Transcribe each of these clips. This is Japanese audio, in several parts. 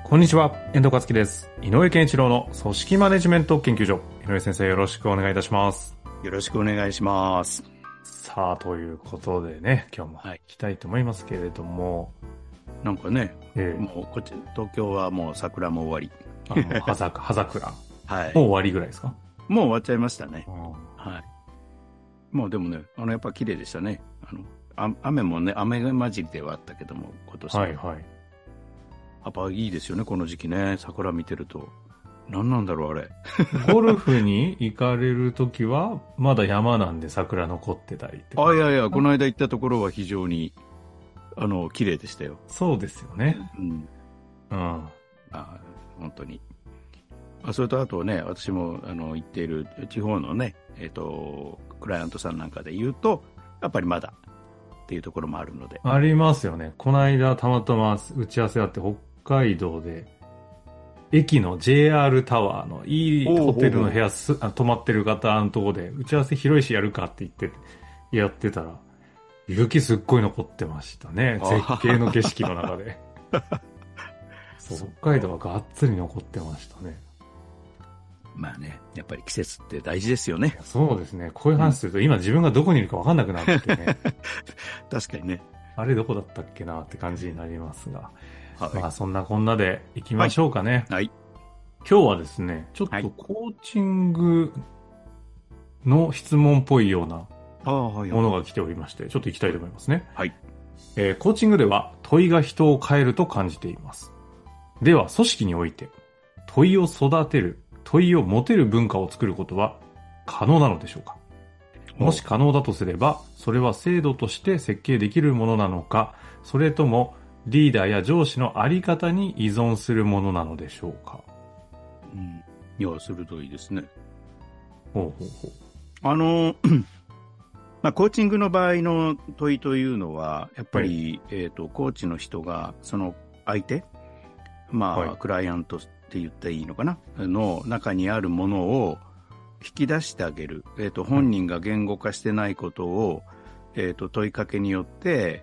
こんにちは、遠藤和樹です。井上健一郎の組織マネジメント研究所。井上先生、よろしくお願いいたします。 よろしくお願いします。 さあ、ということでね、今日も行きたいと思いますけれども。 なんかね、もうこっち、東京はもう桜も終わり。 もう葉桜。 はい。 もう終わりぐらいですか？ もう終わっちゃいましたね。 はい。 もうでもね、やっぱ綺麗でしたね。雨もね、雨混じりではあったけども、今年は。 はいはい。 やっぱいいですよね、この時期ね。桜見てると。何なんだろう、あれ。 ゴルフに行かれるときは、まだ山なんで桜残ってたりって。 いやいや、この間行ったところは非常に、綺麗でしたよ。 そうですよね。 うん。本当に。それとあとね、私も行っている地方のね、クライアントさんなんかで言うと、やっぱりまだっていうところもあるので。 ありますよね。この間たまたま打ち合わせあって北海道で、駅の JR タワーのいいホテルの部屋泊まってる方のとこで、打ち合わせ広いしやるかって言って、やってたら、雪すっごい残ってましたね。絶景の景色の中で。そう、北海道はがっつり残ってましたね。 まあね、やっぱり季節って大事ですよね。 そうですね。こういう話すると、今自分がどこにいるか分かんなくなってね。 確かにね。 あれどこだったっけなって感じになりますが。 はい、 まあそんなこんなで行きましょうかね。 はい。 今日はですね、ちょっとコーチングの質問っぽいようなものが来ておりまして、ちょっと行きたいと思いますね。 はい。 コーチングでは問いが人を変えると感じています。では組織において問いを育てる、問いを持てる文化を作ることは可能なのでしょうか？もし可能だとすれば、それは制度として設計できるものなのか、それともリーダーや上司のあり方に依存するものなのでしょうか？ いや、鋭いですね。 ほうほうほう。 まあ、コーチングの場合の問いというのは、やっぱり、コーチの人が、その相手、クライアントって言っていいのかなの中にあるものを引き出してあげる。本人が言語化してないことを、問いかけによって、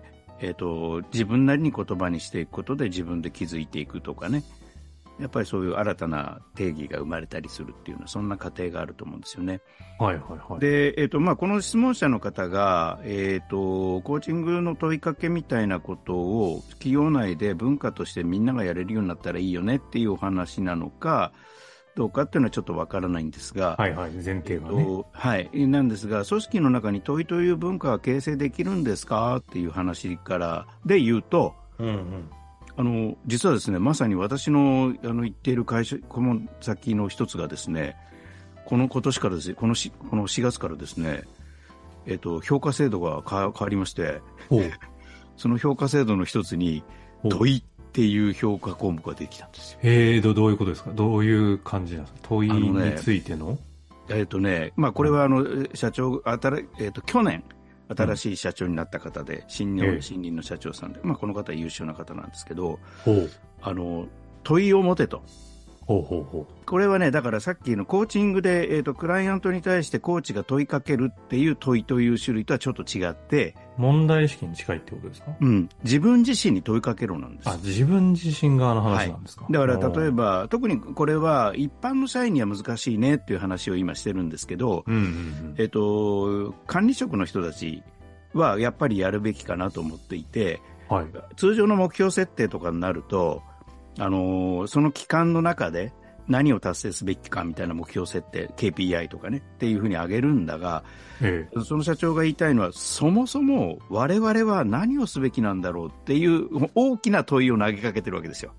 自分なりに言葉にしていくことで自分で気づいていくとかね。やっぱりそういう新たな定義が生まれたりするっていうのは、そんな過程があると思うんですよね。 はいはいはい。 で、この質問者の方が、コーチングの問いかけみたいなことを企業内で文化としてみんながやれるようになったらいいよねっていうお話なのかどうかっていうのはちょっとわからないんですが、 はいはい、前提はね。 はい、なんですが、組織の中に問いという文化が形成できるんですかっていう話からで言うと、実はですね、まさに私の行っている会社、顧問先の一つがですね、今年からですね、この4月からですね、評価制度が変わりまして、その評価制度の一つに問いっていう評価項目ができたんですよ。 どういうことですか？どういう感じなんですか？問いについての？ これは社長、去年新しい社長になった方で、新任の社長さんで、この方は優秀な方なんですけど、問いを持てと。これはね、だからさっきのコーチングで、クライアントに対してコーチが問いかけるっていう問いという種類とはちょっと違って、 問題意識に近いってことですか？ 自分自身に問いかけろなんです。 自分自身側の話なんですか？ だから例えば、特にこれは一般の社員には難しいねっていう話を今してるんですけど、管理職の人たちはやっぱりやるべきかなと思っていて、通常の目標設定とかになると、その期間の中で何を達成すべきかみたいな目標設定、KPI とかねっていうふうに上げるんだが、その社長が言いたいのは、そもそも我々は何をすべきなんだろうっていう大きな問いを投げかけてるわけですよ。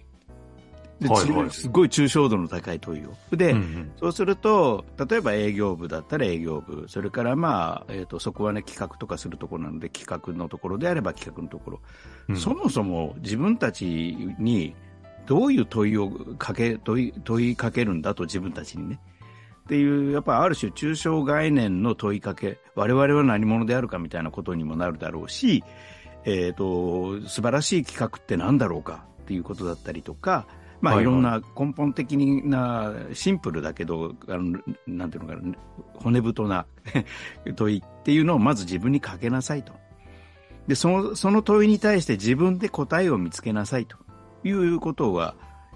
すごい抽象度の高い問いを。で、そうすると、例えば営業部だったら営業部、それからそこはね、企画とかするところなので、企画のところであれば企画のところ。そもそも自分たちにどういう問いかけるんだと、自分たちにね。っていう、やっぱりある種抽象概念の問いかけ、我々は何者であるかみたいなことにもなるだろうし、素晴らしい企画って何だろうかっていうことだったりとか、いろんな根本的なシンプルだけど、なんていうのかな、骨太な問いっていうのをまず自分にかけなさいと。で、その問いに対して自分で答えを見つけなさいということが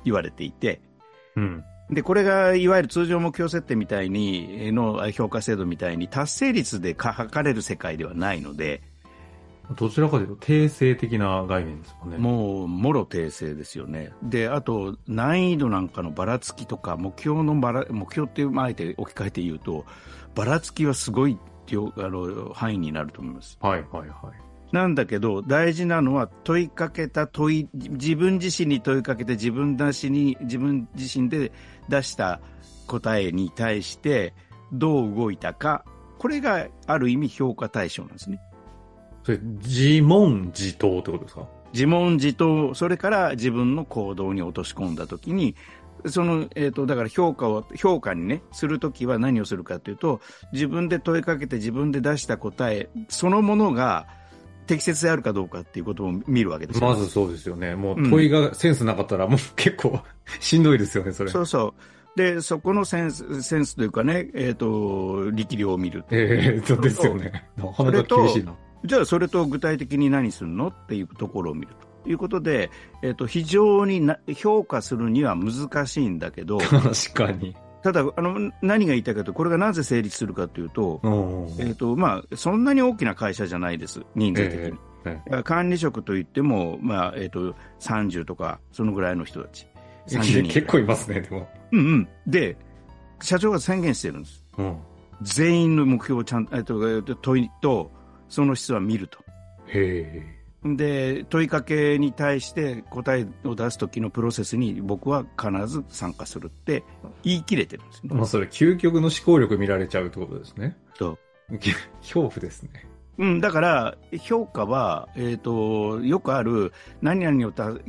言われていて、 うん。 で、これがいわゆる通常目標設定みたいにの評価制度みたいに達成率で測れる世界ではないので、 どちらかというと定性的な概念ですもんね。 もうもろ定性ですよね。で、あと難易度なんかのばらつきとか目標っていうあえて置き換えて言うと、ばらつきはすごい範囲になると思います。 はいはいはい。 なんだけど大事なのは自分自身に問いかけて自分自身で出した答えに対してどう動いたか、これがある意味評価対象なんですね。 それ自問自答ってことですか？ 自問自答、それから自分の行動に落とし込んだときに、だから評価にね、するときは何をするかというと、自分で問いかけて自分で出した答えそのものが適切であるかどうかっていうことを見るわけですよ。 まずそうですよね。もう問いがセンスなかったらもう結構しんどいですよね、それ。 そうそう。で、そこのセンスというかね、力量を見る。 そうですよね。なかなか厳しいな。 じゃあそれと具体的に何するのっていうところを見るということで、非常に評価するには難しいんだけど、 確かに。 ただ何が言いたいかというと、これがなぜ成立するかというと、そんなに大きな会社じゃないです、人数的に。管理職といっても、30とかそのぐらいの人たち。 結構いますね、でも。 で、社長が宣言してるんです。全員の目標をちゃんと問いとその質は見ると。で、問いかけに対して答えを出す時のプロセスに僕は必ず参加するって言い切れてるんですね。 それ究極の思考力見られちゃうってことですね。恐怖ですね。 だから評価は、よくある何々を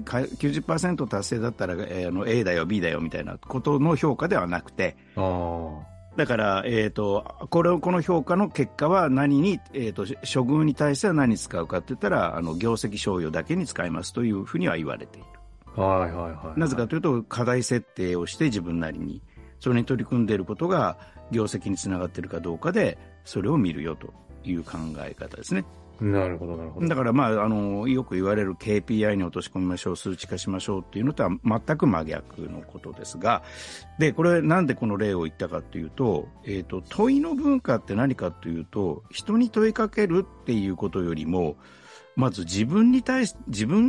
90% 達成だったら、A だよ B だよみたいなことの評価ではなくて、だから、この評価の結果は何に、処遇に対しては何に使うかって言ったら、業績賞与だけに使いますというふうには言われている。なぜかというと、課題設定をして自分なりにそれに取り組んでいることが業績につながっているかどうかでそれを見るよという考え方ですね。 なるほどなるほど。 だからよく言われる KPI に落とし込みましょう、数値化しましょうっていうのとは全く真逆のことですが、でこれなんでこの例を言ったかというと、問いの文化って何かというと、人に問いかけるっていうことよりも、まず自分たち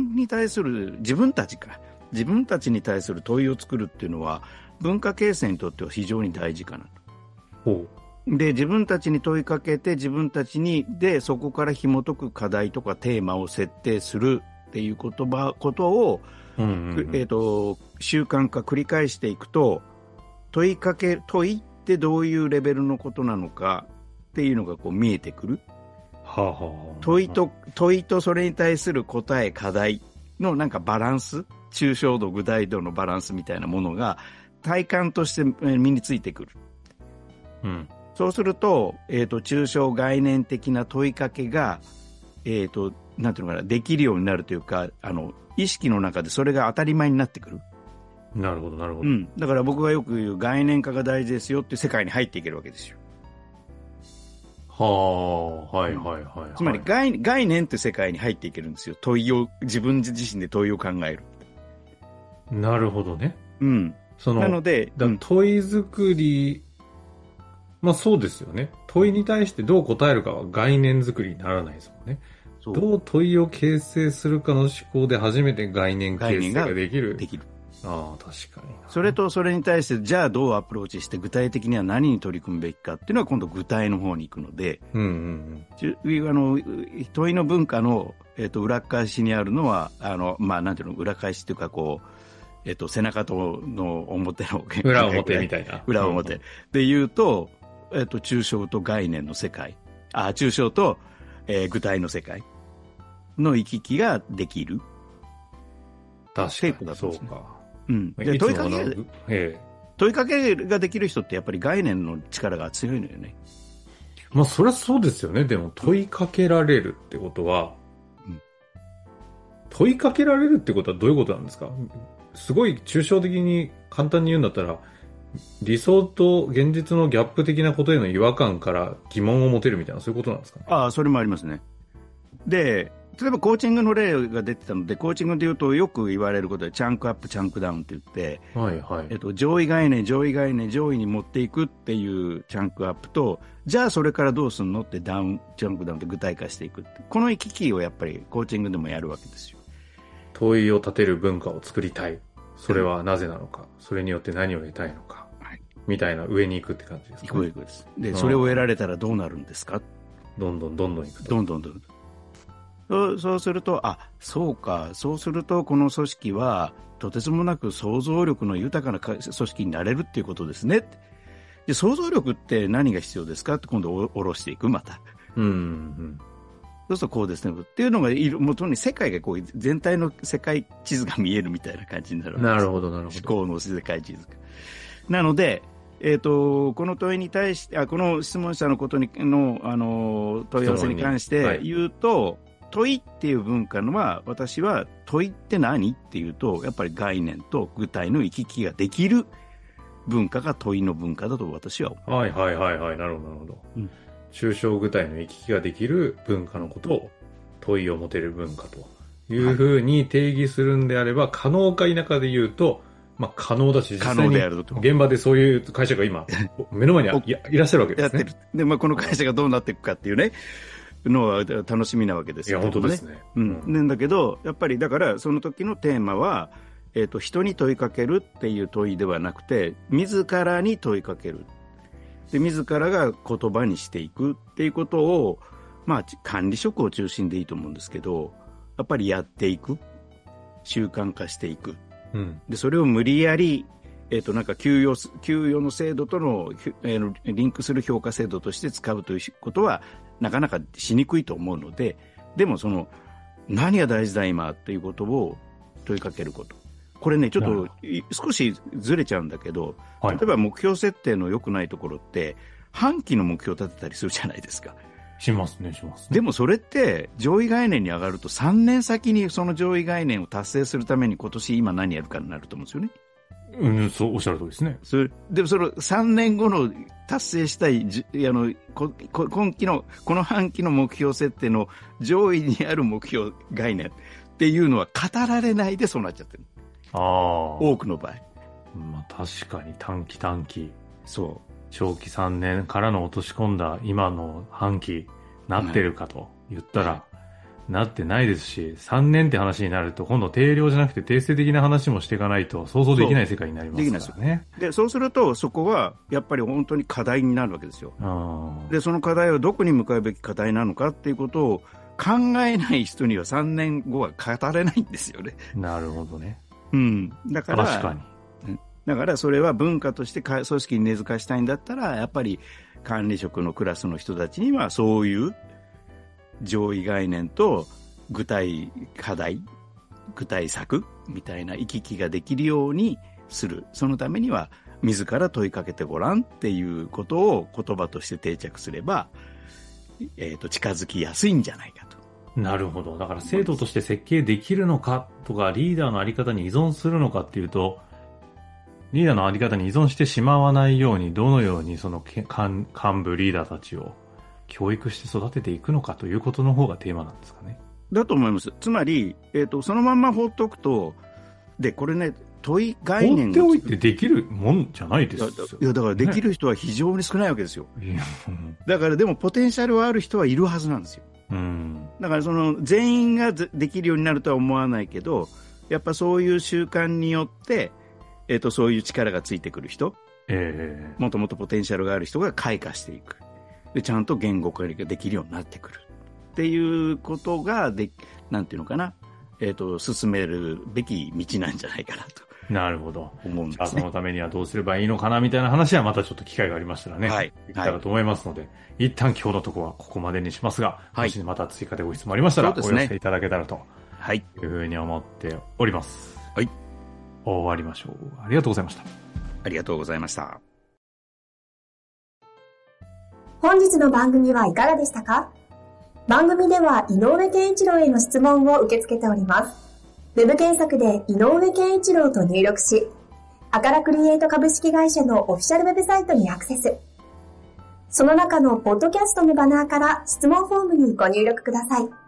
に対する問いを作るっていうのは文化形成にとっては非常に大事かなと。で、自分たちに問いかけて自分たちにでそこから紐解く課題とかテーマを設定するっていうことを、習慣化繰り返していくと、問いってどういうレベルのことなのかっていうのがこう見えてくる。問いとそれに対する答え課題のなんかバランス、抽象度具体度のバランスみたいなものが体感として身についてくる。そうすると、抽象概念的な問いかけが、なんていうのかな、できるようになるというか、意識の中でそれが当たり前になってくる。 なるほどなるほど。 だから僕がよく言う概念化が大事ですよっていう世界に入っていけるわけですよ。つまり概念って世界に入っていけるんですよ。自分自身で問いを考える。 なるほどね。 なので、 問い作り、そうですよね。問いに対してどう答えるかは概念作りにならないですもんね。どう問いを形成するかの思考で初めて概念形成ができる。確かに。 それとそれに対してじゃあどうアプローチして具体的には何に取り組むべきかっていうのは今度具体の方に行くので、問いの文化の、裏返しにあるのはなんていうの、裏返しというかこう、背中との表の裏表みたいな裏表で言うと、抽象と概念の世界、抽象と、具体の世界の行き来ができる。 確かにそうか。 で問いかけができる人ってやっぱり概念の力が強いのよね。 そりゃそうですよね。でも問いかけられるってことは、問いかけられるってことはどういうことなんですか？すごい抽象的に簡単に言うんだったら、理想と現実のギャップ的なことへの違和感から疑問を持てるみたいな、そういうことなんですかね？ それもありますね。で、 例えばコーチングの例が出てたので、コーチングで言うとよく言われることでチャンクアップチャンクダウンって言って、 はいはい、 上位概念上位に持っていくっていうチャンクアップと、じゃあそれからどうするのってチャンクダウンって具体化していくって、この行き来をやっぱりコーチングでもやるわけですよ。 問いを立てる文化を作りたい、それはなぜなのか、それによって何を得たいのか、はい、みたいな上に行くって感じですかね。 行くです。で、それを得られたらどうなるんですか。 どんどん行くと。 どんどんそうすると、そうか、そうするとこの組織はとてつもなく想像力の豊かな組織になれるっていうことですね。で、想像力って何が必要ですかって今度下ろしていく、また。そうするとこうですねっていうのがもとに世界がこう全体の世界地図が見えるみたいな感じになるわけです。 なるほど。思考の世界地図が。なので、この問いに対して、この質問者のことにの、問い合わせに関して言うと、問いっていう文化のは、私は問いって何っていうと、やっぱり概念と具体の行き来ができる文化が問いの文化だと私は思う。 はい。なるほど。抽象具体の行き来ができる文化のことを問いを持てる文化というふうに定義するんであれば、可能か否かで言うと、可能だし、実際に現場でそういう会社が今、目の前にいらっしゃるわけですね。 やってる。で、この会社がどうなっていくかっていうね、のは楽しみなわけですよね。 いや、本当ですね。 だけど、やっぱりだから、その時のテーマは、人に問いかけるっていう問いではなくて、自らに問いかける。で、自らが言葉にしていくっていうことを、管理職を中心でいいと思うんですけど、やっぱりやっていく。習慣化していく。で、それを無理やり、なんか給与の制度との、リンクする評価制度として使うということは、なかなかしにくいと思うので、でも何が大事だ今っていうことを問いかけること。これね、ちょっと少しずれちゃうんだけど、例えば目標設定の良くないところって、半期の目標を立てたりするじゃないですか。 しますね。 でもそれって上位概念に上がると3年先にその上位概念を達成するために今年今何やるかになると思うんですよね。 そうおっしゃる通りですね。 でもその3年後の達成したい今期のこの半期の目標設定の上位にある目標概念っていうのは語られないでそうなっちゃってる。多くの場合。 確かに短期。 そう。 長期3年からの落とし込んだ今の半期なってるかと言ったら、なってないですし、3年って話になると今度定量じゃなくて定性的な話もしていかないと想像できない世界になりますからね。 で、そうするとそこはやっぱり本当に課題になるわけですよ。で、その課題はどこに向かうべき課題なのかっていうことを考えない人には3年後は語れないんですよね。 なるほどね。 だから、 確かに。 だからそれは文化として組織に根付かしたいんだったら、やっぱり管理職のクラスの人たちにはそういう上位概念と具体課題、具体策みたいな行き来ができるようにする。そのためには自ら問いかけてごらんっていうことを言葉として定着すれば、近づきやすいんじゃないかと。 なるほど。だから制度として設計できるのかとか、リーダーのあり方に依存するのかっていうと、リーダーのあり方に依存してしまわないように、どのようにその幹部リーダーたちを教育して育てていくのかということの方がテーマなんですかね。 だと思います。つまり、そのまんま放っておくと、で、これね、問い概念放っておいてできるもんじゃないですよ。 いや、だからできる人は非常に少ないわけですよ。だからでもポテンシャルはある人はいるはずなんですよ。だから全員ができるようになるとは思わないけど、やっぱそういう習慣によって、そういう力がついてくる人、もともとポテンシャルがある人が開花していく。で、ちゃんと言語化ができるようになってくる。っていうことがなんていうのかな、進めるべき道なんじゃないかなと。 なるほど。 思うんですね。 そのためにはどうすればいいのかなみたいな話はまたちょっと機会がありましたらね。できたらと思いますので、一旦今日のところはここまでにしますが、もしまた追加でご質問ありましたら、お寄せいただけたらというふうに思っております。終わりましょう。ありがとうございました。 ありがとうございました。 本日の番組はいかがでしたか？番組では井上健一郎への質問を受け付けております。ウェブ検索で井上健一郎と入力し、アカラクリエイト株式会社のオフィシャルウェブサイトにアクセス。その中のポッドキャストのバナーから質問フォームにご入力ください。